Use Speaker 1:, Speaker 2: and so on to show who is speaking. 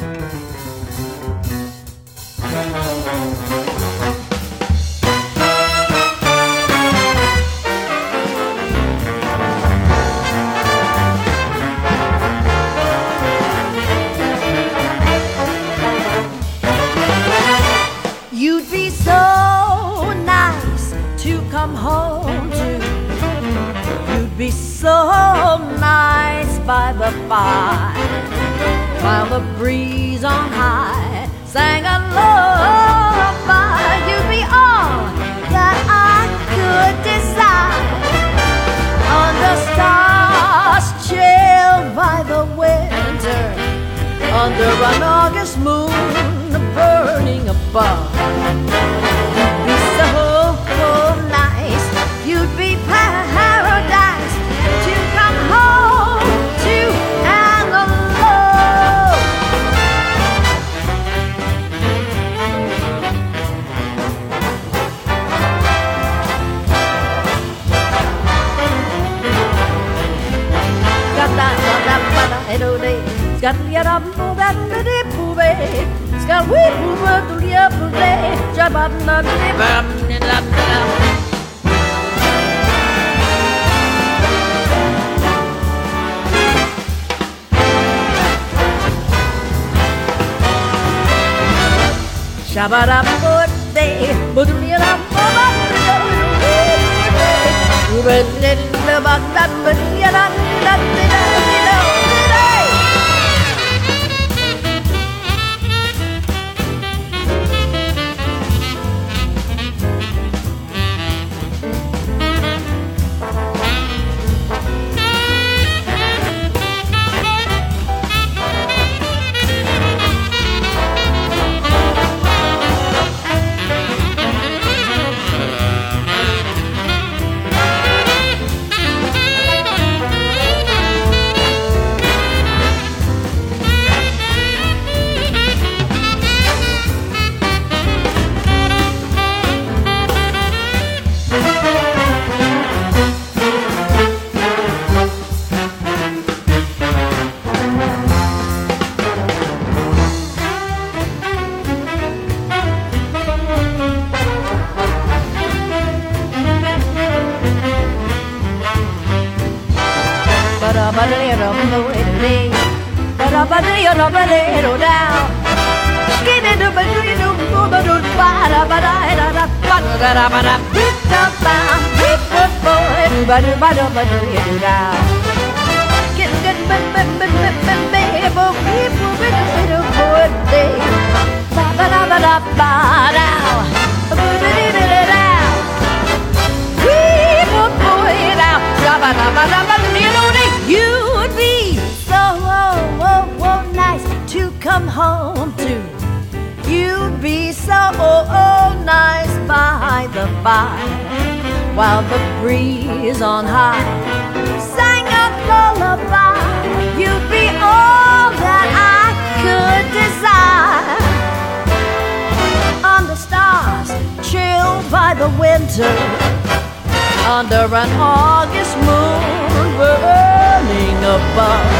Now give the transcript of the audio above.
Speaker 1: You'd be so nice to come home to. You'd be so nice by the fire, while the breeze on high sang a lullaby. You'd be all that I could desire, under stars chilled by the winter, under an August moon burning above. You'd be so nice, you'd be paradise to come home to and love. Got the yadam that the poove. Got we move to the upper day. Jabba na na. Shabba da birthday, but we are up for You'd be so nice to come home to. You'd be so nice by the fire, while the breeze on high sang a lullaby. You'd be all that I could desire, under stars chilled by the winter, under an August moon burning above.